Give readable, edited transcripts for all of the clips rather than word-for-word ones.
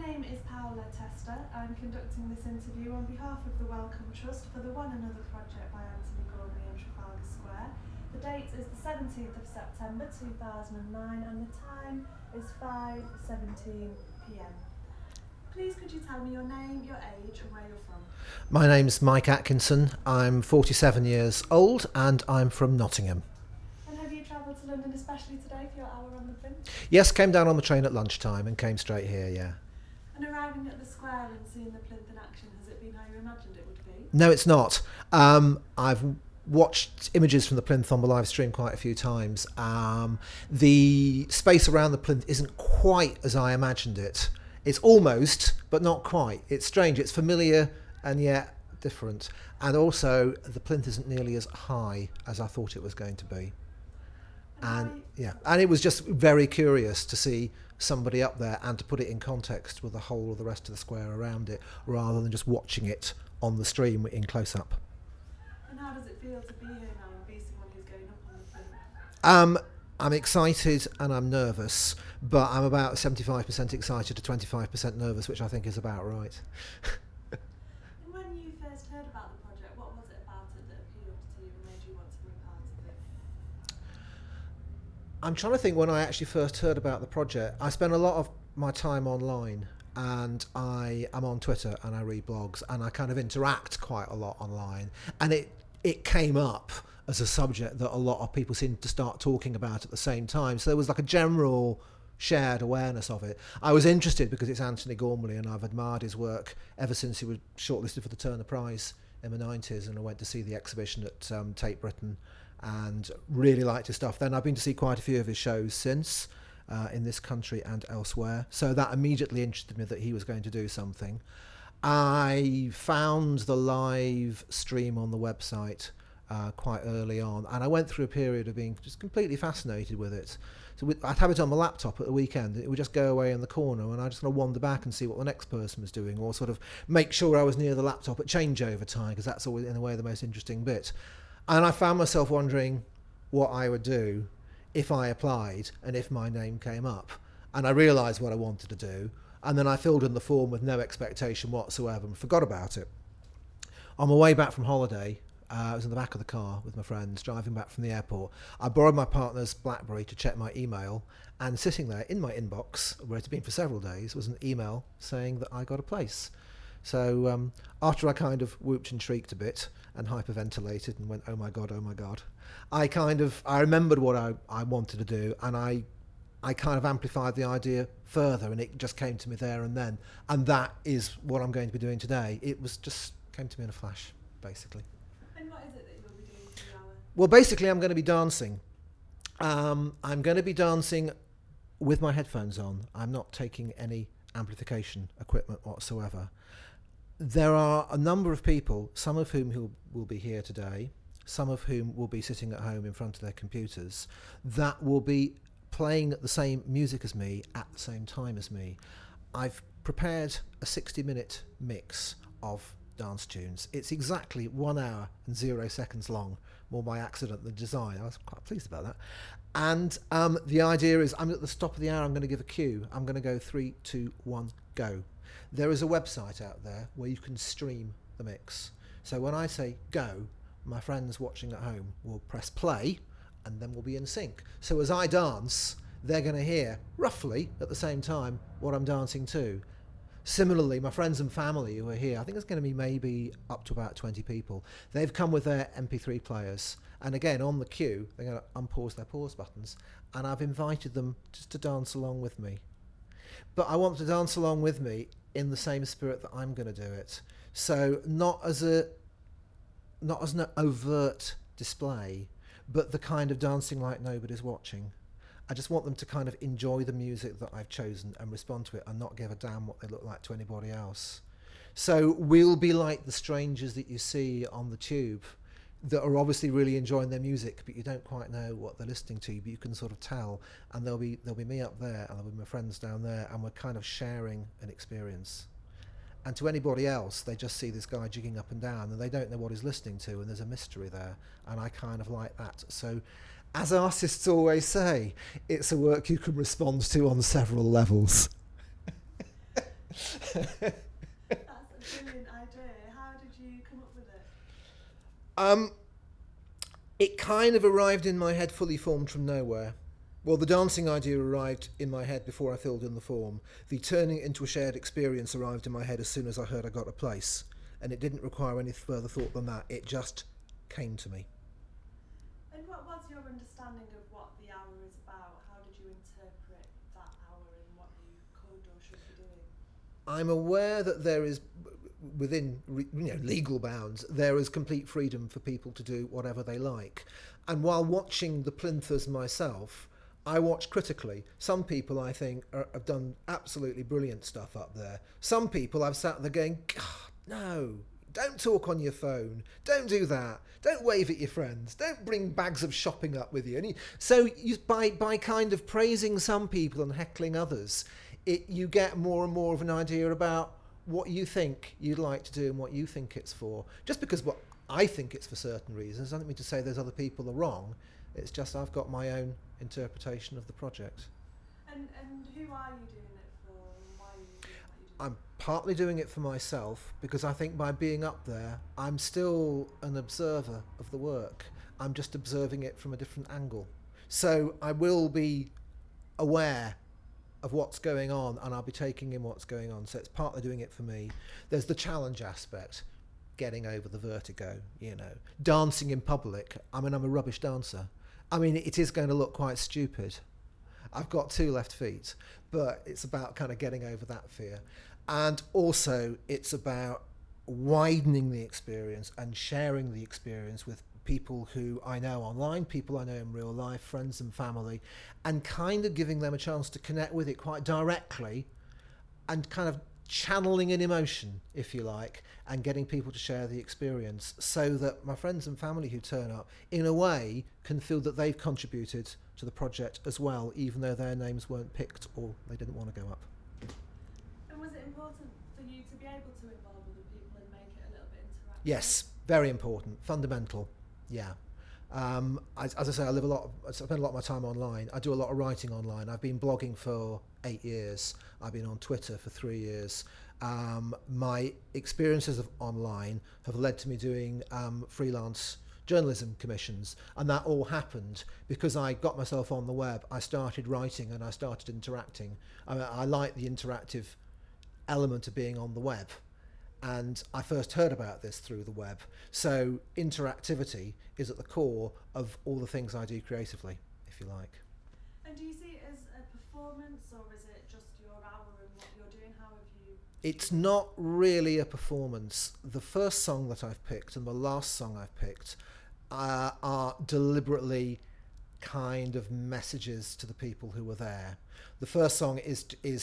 name is Paola Testa. I'm conducting this interview on behalf of the Wellcome Trust for the One Another project by Anthony Gormley in Trafalgar Square. The date is the 17th of September 2009 and the time is 5:17 p.m. Please could you tell me your name, your age and where you're from? My name's Mike Atkinson. I'm 47 years old and I'm from Nottingham. And have you travelled to London especially today for your hour on the Plinth? Yes, came down on the train at lunchtime and came straight here, yeah. And arriving at the square and seeing the Plinth in action, has it been how you imagined it would be? No, it's not. I've watched images from the Plinth on the live stream quite a few times. The space around the Plinth isn't quite as I imagined it. It's almost, but not quite. It's strange. It's familiar and yet different. And also, the Plinth isn't nearly as high as I thought it was going to be. And it was just very curious to see somebody up there and to put it in context with the whole of the rest of the square around it, rather than just watching it on the stream in close up. And how does it feel to be here now and be someone who's going up on the Plinth? I'm excited and I'm nervous, but I'm about 75% excited to 25% nervous, which I think is about right. And when you first heard about the project, what was it about it that appealed to you and made you want to be part of it? I'm trying to think when I actually first heard about the project. I spend a lot of my time online, and I am on Twitter and I read blogs and I kind of interact quite a lot online, and it came up as a subject that a lot of people seemed to start talking about at the same time. So there was like a general shared awareness of it. I was interested because it's Anthony Gormley and I've admired his work ever since he was shortlisted for the Turner Prize in the 90s, and I went to see the exhibition at Tate Britain and really liked his stuff. Then I've been to see quite a few of his shows since, in this country and elsewhere. So that immediately interested me that he was going to do something. I found the live stream on the website quite early on, and I went through a period of being just completely fascinated with it. So I'd have it on my laptop at the weekend, it would just go away in the corner, and I just kind of wander back and see what the next person was doing, or sort of make sure I was near the laptop at changeover time, because that's always, in a way, the most interesting bit. And I found myself wondering what I would do if I applied and if my name came up. And I realised what I wanted to do, and then I filled in the form with no expectation whatsoever and forgot about it. On my way back from holiday, I was in the back of the car with my friends driving back from the airport. I borrowed my partner's BlackBerry to check my email, and sitting there in my inbox, where it had been for several days, was an email saying that I got a place. So after I kind of whooped and shrieked a bit and hyperventilated and went, oh my God, I remembered what I wanted to do, and I kind of amplified the idea further, and it just came to me there and then. And that is what I'm going to be doing today. It was just came to me in a flash, basically. And what is it that you'll be doing for the hour? Well, basically, I'm going to be dancing. I'm going to be dancing with my headphones on. I'm not taking any amplification equipment whatsoever. There are a number of people, some of whom who will be here today, some of whom will be sitting at home in front of their computers, that will be playing the same music as me at the same time as me. I've prepared a 60-minute mix of dance tunes. It's exactly 1 hour and 0 seconds long, more by accident than design. I was quite pleased about that. And the idea is, I'm at the stop of the hour, I'm going to give a cue. I'm going to go 3, 2, 1, go. There is a website out there where you can stream the mix. So when I say go, my friends watching at home will press play, and then we'll be in sync. So as I dance, they're going to hear, roughly at the same time, what I'm dancing to. Similarly, my friends and family who are here, I think it's going to be maybe up to about 20 people. They've come with their MP3 players. And again, on the cue, they're going to unpause their pause buttons. And I've invited them just to dance along with me. But I want to dance along with me in the same spirit that I'm going to do it. So not as an overt display, but the kind of dancing like nobody's watching. I just want them to kind of enjoy the music that I've chosen and respond to it and not give a damn what they look like to anybody else. So we'll be like the strangers that you see on the tube that are obviously really enjoying their music, but you don't quite know what they're listening to, but you can sort of tell. And there'll be me up there and there'll be my friends down there, and we're kind of sharing an experience. And to anybody else, they just see this guy jigging up and down and they don't know what he's listening to, and there's a mystery there. And I kind of like that. So as artists always say, it's a work you can respond to on several levels. That's a brilliant idea. How did you come up with it? It kind of arrived in my head fully formed from nowhere. Well, the dancing idea arrived in my head before I filled in the form. The turning it into a shared experience arrived in my head as soon as I heard I got a place. And it didn't require any further thought than that. It just came to me. And what was your understanding of what the hour is about? How did you interpret that hour and what you could or should be doing? I'm aware that there is, within legal bounds, there is complete freedom for people to do whatever they like. And while watching the plinthers myself, I watch critically. Some people, I think, have done absolutely brilliant stuff up there. Some people I've sat there going, God, no, don't talk on your phone. Don't do that. Don't wave at your friends. Don't bring bags of shopping up with you. So by kind of praising some people and heckling others, you get more and more of an idea about what you think you'd like to do and what you think it's for. Just because what I think it's for certain reasons doesn't mean to say those other people are wrong. It's just I've got my own interpretation of the project. And who are you doing it for? And why are you doing what you do? I'm partly doing it for myself because I think by being up there, I'm still an observer of the work. I'm just observing it from a different angle. So I will be aware of what's going on and I'll be taking in what's going on. So it's partly doing it for me. There's the challenge aspect, getting over the vertigo, dancing in public. I mean, I'm a rubbish dancer. I mean, it is going to look quite stupid. I've got 2 left feet, but it's about kind of getting over that fear. And also it's about widening the experience and sharing the experience with people who I know online, people I know in real life, friends and family, and kind of giving them a chance to connect with it quite directly and kind of channeling an emotion, if you like, and getting people to share the experience so that my friends and family who turn up, in a way, can feel that they've contributed to the project as well, even though their names weren't picked or they didn't want to go up. And was it important for you to be able to involve other people and make it a little bit interactive? Yes, very important, fundamental, yeah. As I say, I spend a lot of my time online. I do a lot of writing online. I've been blogging for 8 years. I've been on Twitter for 3 years. My experiences of online have led to me doing freelance journalism commissions, and that all happened because I got myself on the web. I started writing and I started interacting. I like the interactive element of being on the web. And I first heard about this through the web. So interactivity is at the core of all the things I do creatively, if you like. And do you see it as a performance or is it just your hour and what you're doing? How have you... It's not really a performance. The first song that I've picked and the last song I've picked are deliberately kind of messages to the people who were there. The first song is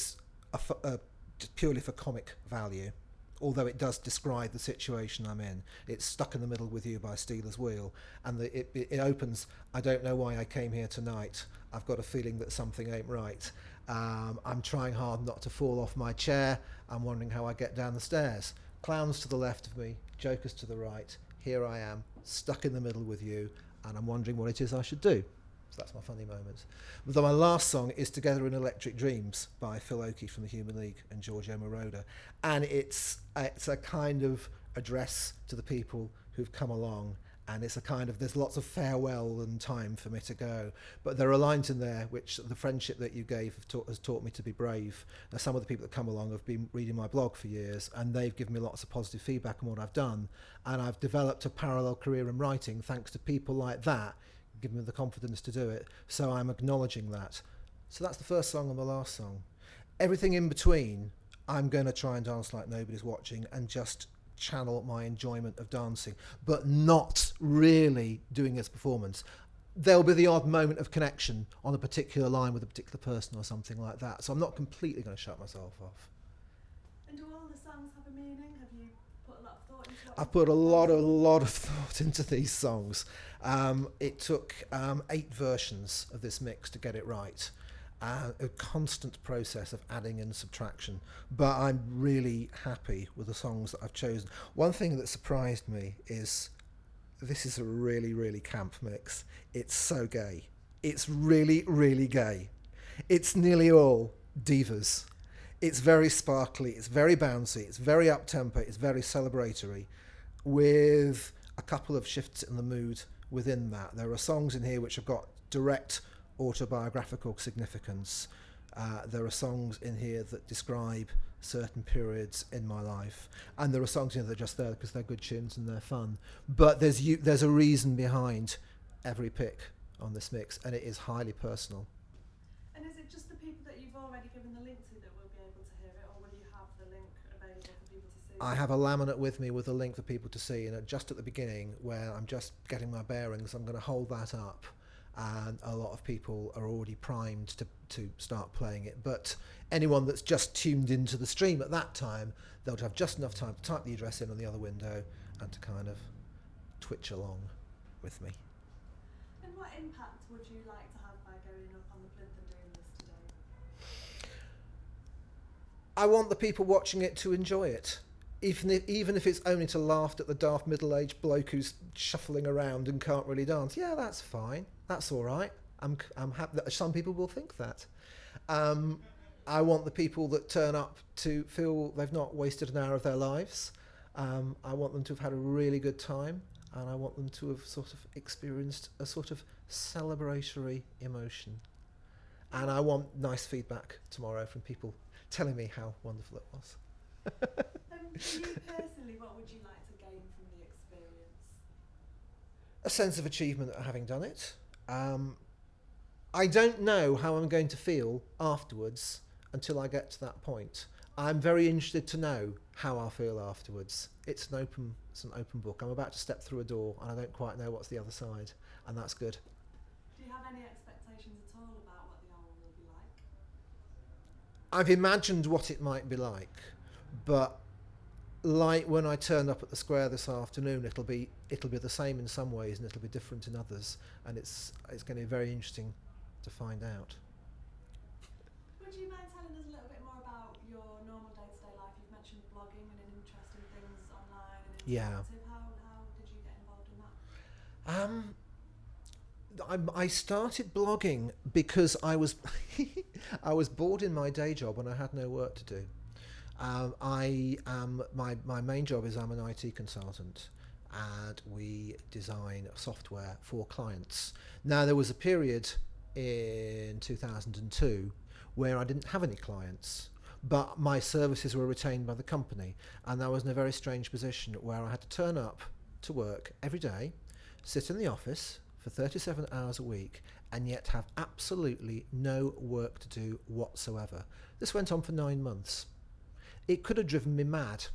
purely for comic value, although it does describe the situation I'm in. It's Stuck in the Middle with You by Stealers Wheel, and it opens, I don't know why I came here tonight. I've got a feeling that something ain't right. I'm trying hard not to fall off my chair. I'm wondering how I get down the stairs. Clowns to the left of me, jokers to the right. Here I am, stuck in the middle with you, and I'm wondering what it is I should do. So that's my funny moment. But then my last song is Together in Electric Dreams by Phil Oakey from the Human League and Giorgio Moroder. And it's a kind of address to the people who've come along. And it's a kind of, there's lots of farewell and time for me to go. But there are lines in there which the friendship that you gave has taught me to be brave. Now, some of the people that come along have been reading my blog for years and they've given me lots of positive feedback on what I've done. And I've developed a parallel career in writing thanks to people like that giving me the confidence to do it. So I'm acknowledging that. So that's the first song and the last song. Everything in between, I'm going to try and dance like nobody's watching and just channel my enjoyment of dancing, but not really doing its performance. There'll be the odd moment of connection on a particular line with a particular person or something like that. So I'm not completely going to shut myself off. And do all the songs have a meaning? Have you put a lot of thought into what I've put a lot of thought into these songs. It took 8 versions of this mix to get it right. A constant process of adding and subtraction, but I'm really happy with the songs that I've chosen. One thing that surprised me is this is a really, really camp mix. It's so gay. It's really, really gay. It's nearly all divas. It's very sparkly, it's very bouncy, it's very up-tempo, it's very celebratory, with a couple of shifts in the mood within that. There are songs in here which have got direct autobiographical significance. There are songs in here that describe certain periods in my life, and there are songs in here that are just there because they're good tunes and they're fun. But there's a reason behind every pick on this mix, and it is highly personal. And is it just the people that you've already given the link to that will be able to hear it, or will you have the link available for people to see? I have a laminate with me with a link for people to see, and just at the beginning, where I'm just getting my bearings, I'm going to hold that up, and a lot of people are already primed to start playing it. But anyone that's just tuned into the stream at that time, they'll have just enough time to type the address in on the other window and to kind of twitch along with me. And what impact would you like to have by going up on the plinth and doing this today? I want the people watching it to enjoy it. Even if it's only to laugh at the daft middle-aged bloke who's shuffling around and can't really dance. Yeah, that's fine. That's all right. I'm happy that some people will think that. I want the people that turn up to feel they've not wasted an hour of their lives. I want them to have had a really good time, and I want them to have sort of experienced a sort of celebratory emotion. And I want nice feedback tomorrow from people telling me how wonderful it was. For you personally, what would you like to gain from the experience? A sense of achievement at having done it. I don't know how I'm going to feel afterwards until I get to that point. I'm very interested to know how I'll feel afterwards. It's an open book. I'm about to step through a door and I don't quite know what's the other side, and that's good. Do you have any expectations at all about what the album will be like? I've imagined what it might be like, but like when I turned up at the Square this afternoon, it'll be the same in some ways and it'll be different in others, and it's going to be very interesting to find out. Would you mind telling us a little bit more about your normal day-to-day life? You've mentioned blogging and an interest in things online and interactive. Yeah. How did you get involved in that? I started blogging because I was I was bored in my day job and I had no work to do. My main job is I'm an IT consultant, and we design software for clients. Now, there was a period in 2002 where I didn't have any clients, but my services were retained by the company, and I was in a very strange position where I had to turn up to work every day, sit in the office for 37 hours a week, and yet have absolutely no work to do whatsoever. This went on for 9 months. It could have driven me mad.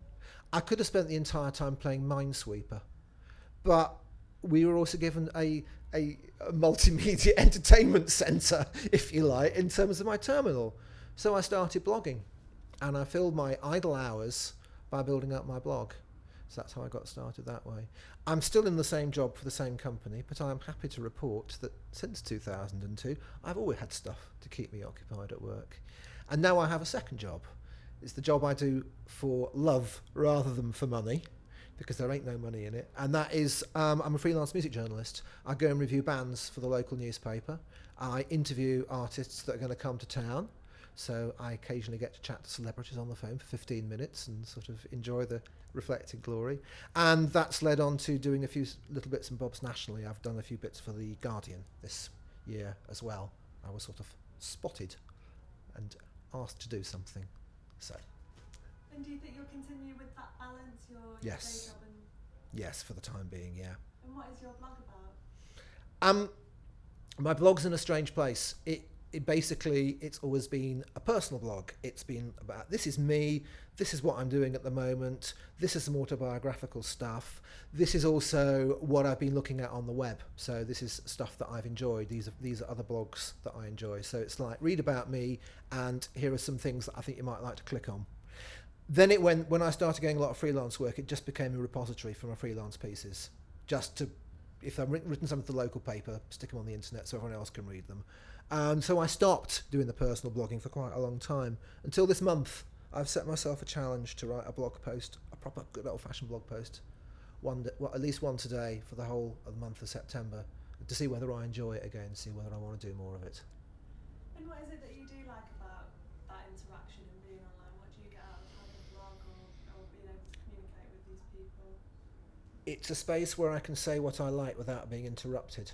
I could have spent the entire time playing Minesweeper, but we were also given a multimedia entertainment centre, if you like, in terms of my terminal. So I started blogging, and I filled my idle hours by building up my blog. So that's how I got started that way. I'm still in the same job for the same company, but I'm happy to report that since 2002, I've always had stuff to keep me occupied at work. And now I have a second job. It's the job I do for love rather than for money, because there ain't no money in it. And that is, I'm a freelance music journalist. I go and review bands for the local newspaper. I interview artists that are going to come to town. So I occasionally get to chat to celebrities on the phone for 15 minutes and sort of enjoy the reflected glory. And that's led on to doing a few little bits and bobs nationally. I've done a few bits for The Guardian this year as well. I was sort of spotted and asked to do something. So. And do you think you'll continue with that balance, your Yes. day job and... Yes, for the time being, yeah. And what is your blog about? My blog's in a strange place. It basically, it's always been a personal blog. It's been about, this is me, this is what I'm doing at the moment, this is some autobiographical stuff, this is also what I've been looking at on the web. So this is stuff that I've enjoyed. These are other blogs that I enjoy. So it's like, read about me, and here are some things that I think you might like to click on. Then when I started getting a lot of freelance work, it just became a repository for my freelance pieces. Just to, if I've written something for the local paper, stick them on the internet so everyone else can read them. So I stopped doing the personal blogging for quite a long time. Until this month, I've set myself a challenge to write a blog post, a proper good old-fashioned blog post, at least once a day for the whole of the month of September, to see whether I enjoy it again, see whether I want to do more of it. And what is it that you do like about that interaction and these people? It's a space where I can say what I like without being interrupted.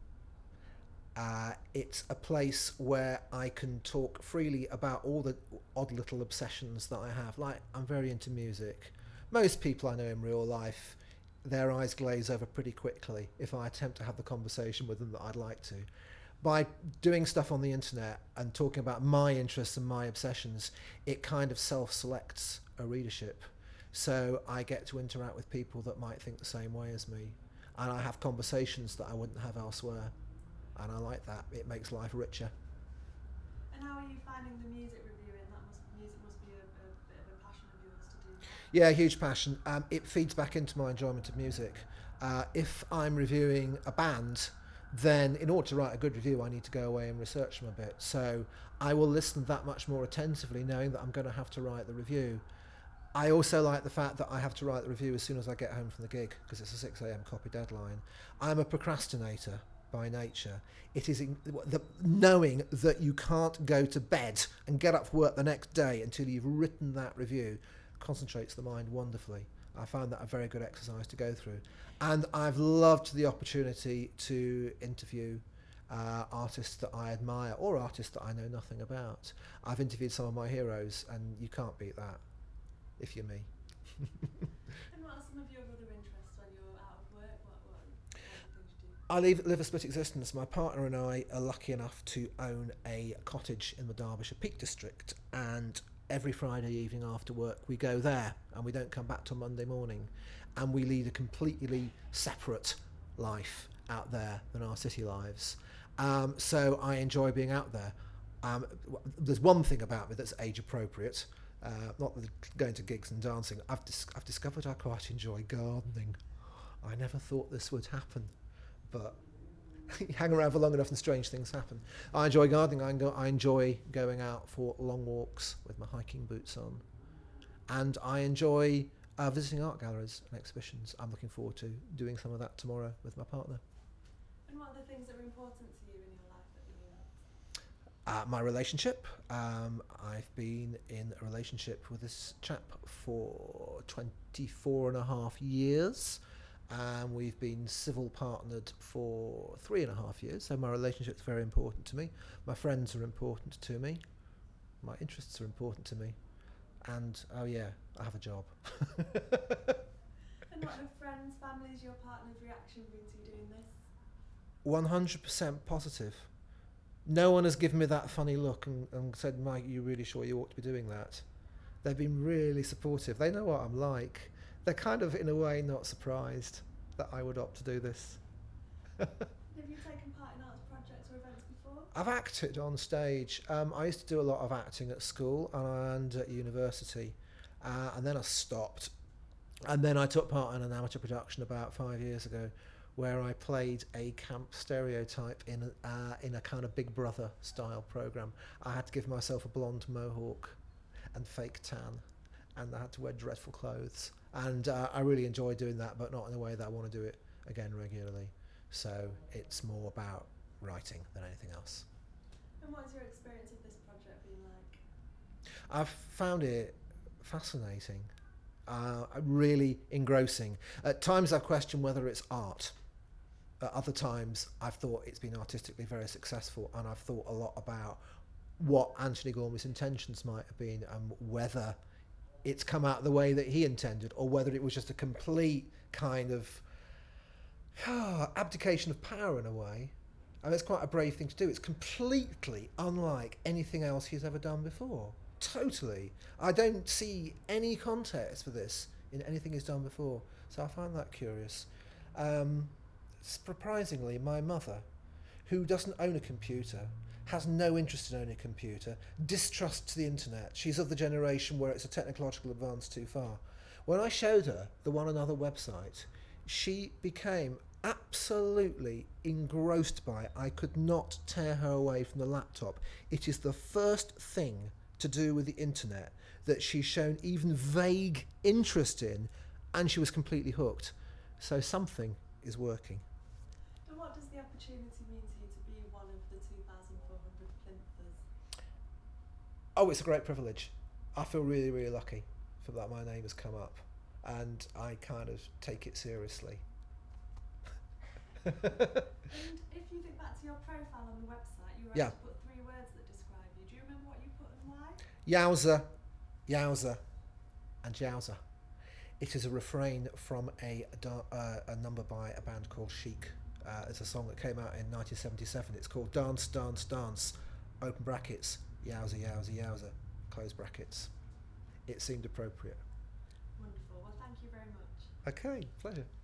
It's a place where I can talk freely about all the odd little obsessions that I have. Like, I'm very into music. Most people I know in real life, their eyes glaze over pretty quickly if I attempt to have the conversation with them that I'd like to. By doing stuff on the internet and talking about my interests and my obsessions, it kind of self-selects a readership. So I get to interact with people that might think the same way as me. And I have conversations that I wouldn't have elsewhere. And I like that. It makes life richer. And how are you finding the music reviewing? Music must be a bit of a passion of yours to do that. Yeah, huge passion. It feeds back into my enjoyment of music. If I'm reviewing a band, then in order to write a good review, I need to go away and research them a bit. So I will listen that much more attentively, knowing that I'm going to have to write the review. I also like the fact that I have to write the review as soon as I get home from the gig, because it's a 6 a.m. copy deadline. I'm a procrastinator by nature. It is knowing that you can't go to bed and get up for work the next day until you've written that review concentrates the mind wonderfully. I found that a very good exercise to go through. And I've loved the opportunity to interview artists that I admire or artists that I know nothing about. I've interviewed some of my heroes, and you can't beat that if you're me. And what are some of your other interests when you're out of work? What are the things you do? I live a split existence. My partner and I are lucky enough to own a cottage in the Derbyshire Peak District, and every Friday evening after work we go there, and we don't come back till Monday morning, and we lead a completely separate life out there than our city lives. So I enjoy being out there. There's one thing about me that's age appropriate. Not going to gigs and dancing. I've discovered I quite enjoy gardening. I never thought this would happen, but you hang around for long enough and strange things happen. I enjoy gardening. I enjoy going out for long walks with my hiking boots on, and I enjoy visiting art galleries and exhibitions. I'm looking forward to doing some of that tomorrow with my partner. And what are the things that are important to you in your life at the moment? My relationship. I've been in a relationship with this chap for 24 and a half years. We've been civil partnered for 3.5 years, so my relationship's very important to me. My friends are important to me. My interests are important to me. And, oh yeah, I have a job. And what have friends, families, your partner's reaction been to you doing this? 100% positive. No one has given me that funny look and said, Mike, you're really sure you ought to be doing that? They've been really supportive. They know what I'm like. They're kind of, in a way, not surprised that I would opt to do this. Have you taken part in arts projects or events before? I've acted on stage. I used to do a lot of acting at school and at university. And then I stopped. And then I took part in an amateur production about 5 years ago, where I played a camp stereotype in a kind of Big Brother style programme. I had to give myself a blonde mohawk and fake tan, and I had to wear dreadful clothes. And I really enjoyed doing that, but not in a way that I want to do it again regularly. So it's more about writing than anything else. And what has your experience of this project been like? I've found it fascinating, really engrossing. At times I've questioned whether it's art. At other times I've thought it's been artistically very successful, and I've thought a lot about what Anthony Gormley's intentions might have been and whether it's come out the way that he intended, or whether it was just a complete kind of abdication of power in a way. And it's quite a brave thing to do. It's completely unlike anything else he's ever done before. Totally. I don't see any context for this in anything he's done before. So I find that curious. Surprisingly, my mother, who doesn't own a computer, has no interest in owning a computer, distrusts the internet. She's of the generation where it's a technological advance too far. When I showed her the One Another website, she became absolutely engrossed by it. I could not tear her away from the laptop. It is the first thing to do with the internet that she's shown even vague interest in, and she was completely hooked. So something is working. And what does the opportunity mean to you to be one of the 2,400 plinthers? Oh, it's a great privilege. I feel really, really lucky for that my name has come up. and I kind of take it seriously. And if you think back to your profile on the website, you were Yeah. asked to put 3 words that describe you. Do you remember what you put and why? Yowza, yowza, and jowza. It is a refrain from a number by a band called Chic. It's a song that came out in 1977. It's called Dance, Dance, Dance, open brackets, yowza, yowza, yowza, close brackets. It seemed appropriate. Wonderful. Well, thank you very much. Okay, pleasure.